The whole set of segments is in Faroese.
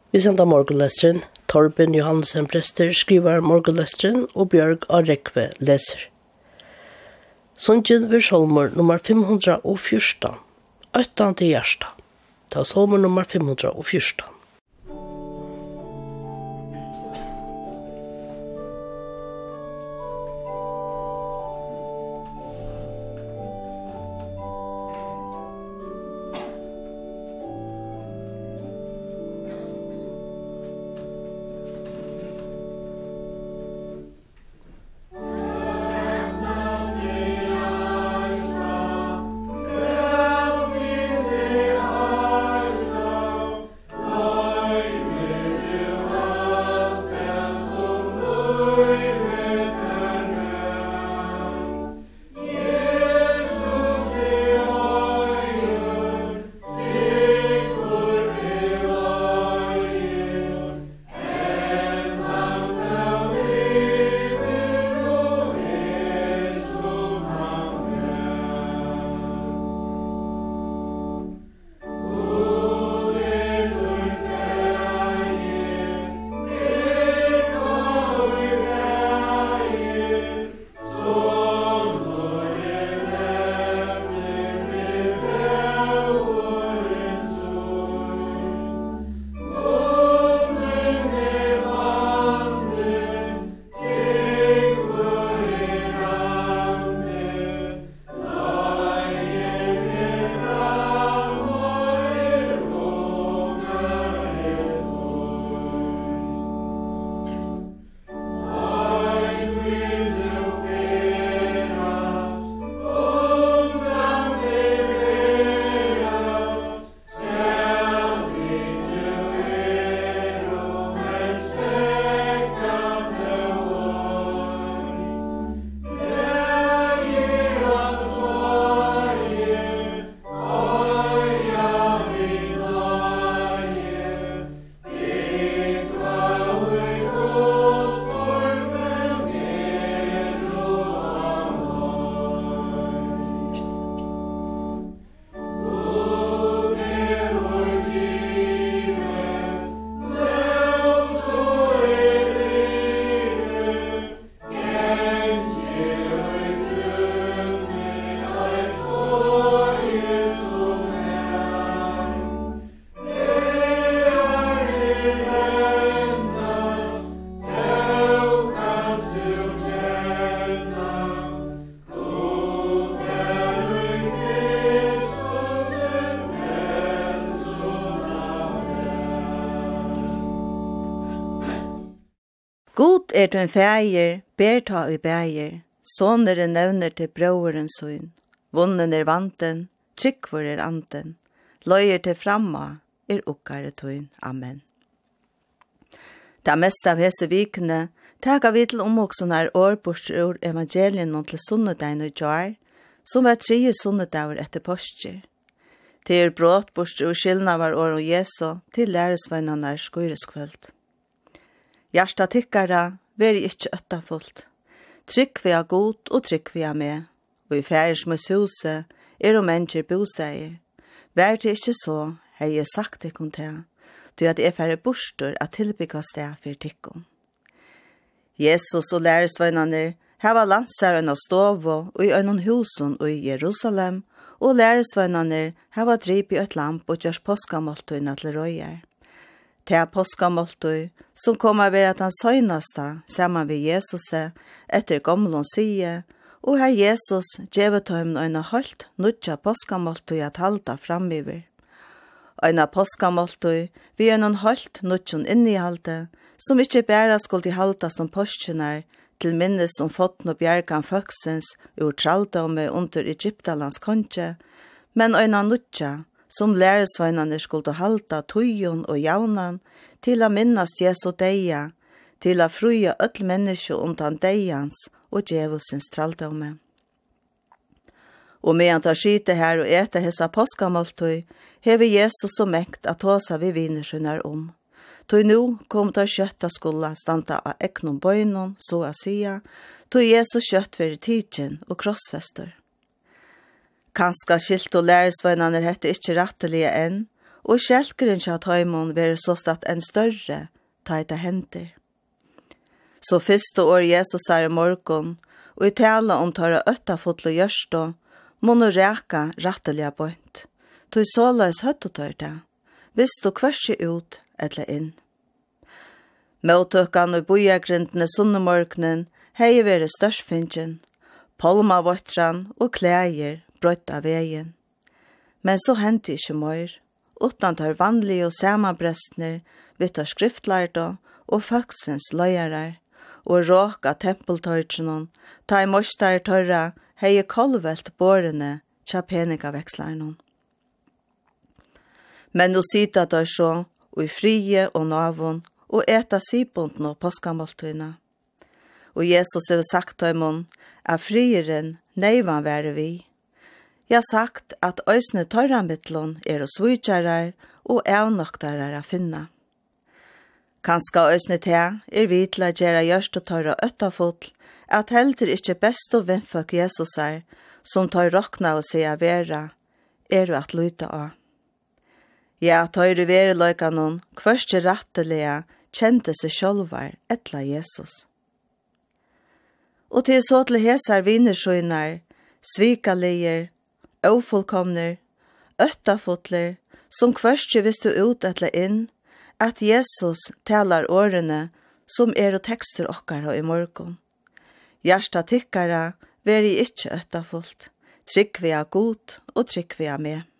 Vi sender morgenlesteren. Torben Johansen prester skriver morgenlesteren og Bjørg Arekve leser. Sundjen ved Solmer nummer 514. 8. til hjärsta. Ta Solmer nummer 514. God du en fægir, ber ta i bægir, sånere nevner til brøveren søyn. Vunnen vanten, tryggvor anden, løyer til framma, okkare tøyn. Amen. Det meste av hese vikene, tager vi til omvoksonar årborster ur evangelien til sunnedagen og jar, som var 3 sunnedager etter påsker. Til bråtborster ur skillna var år og Jesu til læresvennerne skyreskvöld. Hjärsta tyckara, veri ikkje öttafullt. Trygg vi har god og trygg vi har med. Og i færesmøs huset og mennesker bosteier. Vær det ikkje så, hei jeg sagt ikon til, du at jeg færre bostor at tilbygga sted for tykkon. Jesus og læresvennerne hava landsaren av stovo og i øynon husen og i Jerusalem, og læresvennerne hava drip i et lamp og gjørs påskamåltøyna til røyer. Til påskamåltøy, som kommer å være den søgneste sammen med Jesus etter gamle side, og her Jesus gjevet ham en holdt nødja påskamåltøy at halda framiver. En påskamåltøy vi en holdt nødjon innihalde, som ikke bare skulle halda som påskjener til minnes om foten og bjergan folksens ur traldomme under Egyptalands konge, men en nødja som læresveinane skulle halda tøyen og jaunan til å minnast Jesu deia, til å fruja öll menneske undan deians og djevelsens traldomme. Og medan tar skite her og ete hessa påskamåltøy, hever Jesus så mekt at tåsa vi vinerskjønner om. Tøy nu kom til kjøtta skulle standa av eknom bøynon, så å sia, tøy Jesus kjøtt veri tidjen og krossfester. Kanska skilt og læresvøynene hette ikkje rattelige enn, og kjelkeren kja tøymon være så statt en større taita henter. Så første år Jesus er i morgon, og i tala om tåra øttafotlo gjørstå, må nå reka rattelige bønt. Tog såleis høttotørte, visst du kvarsi ut eller inn. Måttøkene og bojagrindene sunnemorgnen hei være størstfinnjen, palmavottran og klæger brøtt av veien. Men så hendte ikke mør, utan tar vanlige og samanbrestner, vidt av skriftlærda og faksens løyarar, og råk av tempeltorgjenon, ta i morstar tørra, hei kolvelt bårene, tja peningavekslærnon. Men nå sita der så, og i frie og navon, og eta sibunden og påskamåltøyna. Og Jesus har sagt til dem at frieren neivan være vi. Jeg har sagt at øysene tørramittlån og svujtjarar og evnoktarar å finna. Kanska øysene te vi til å gjøre gjørst og tørra øttafotl, at heldur ikkje best og vinnføk Jesus som tar rokna og sier vera, du at luta av. Ja, tar i vereløykanon, kvørste rattelige, kjente seg sjølvar etla Jesus. Og til så til hesar vinersøynar, svikalier, ofullkomner, øttafotler, som kvørste visste ut etla inn, at Jesus talar årene som og tekster okkara i morgon. Hjärsta tikkara veri ikkje øttafullt, trykk vi av god og trykk vi av med.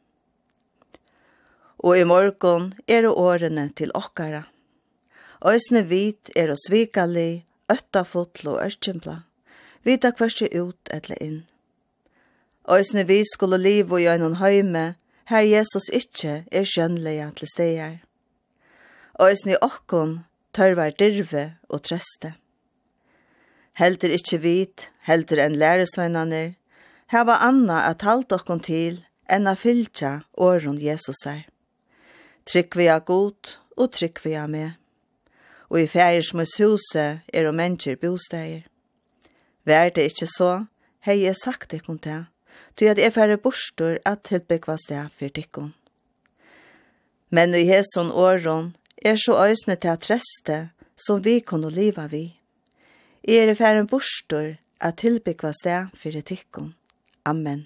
Og i morgon årene til okkara. Øysne vit svikali, øttafotl og ørkjempla. Vita hversi ut etla inn. Øysne vi skulle liv og gjøre noen høyme, her Jesus ikkje skjønnlega til stegar. Øysne okkon tørvar dirve og treste. Heldur ikkje vit, heldur enn læresveinane, hava anna at halt okkon til enn a fylgja åron Jesusar. Trykk vi av god og trykk vi av med. Og i fægersmus huset og mennesker bosteier. Vær det ikkje så, hei jeg sagt ikkon til, til at jeg færre bostor at tilbyggvas det for tikkon. Men i heson åron så øysne til at treste som vi kunne liva vi. I færre bostor at tilbyggvas det for tikkon. Amen.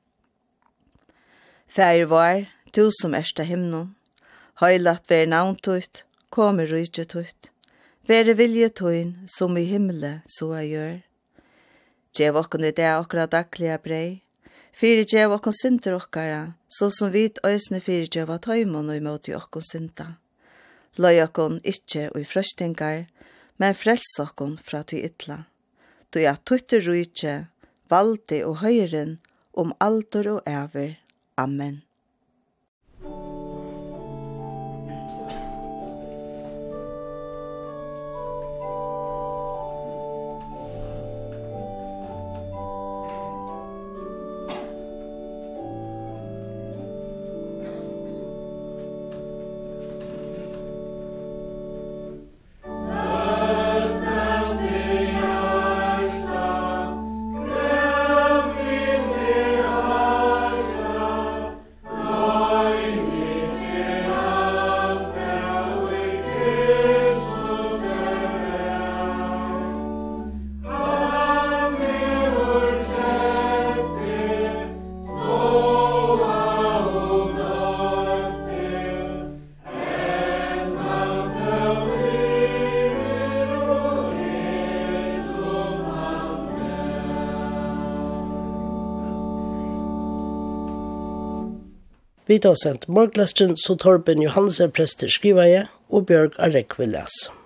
Fæger var, du som ersta himnon, høylat ver navntut, kommer rujtje tut. Vere vilje tøyn som i himle så jeg gjør. Gjev okkon i det okkara daglige brei. Fyri gjev okkon sinter okkara, så som vit øysne fyri gjev tøymon og imot i okkon sinta. Løy okkon ikkje og i frøstingar, men frels okkon fra ty ytla. Du at tutte rujtje, valdi og høyren, alder og æver. Amen. Vi har sendt morglestren så Torben Johansen prester skriver jeg, og Bjørg Arek vil lese.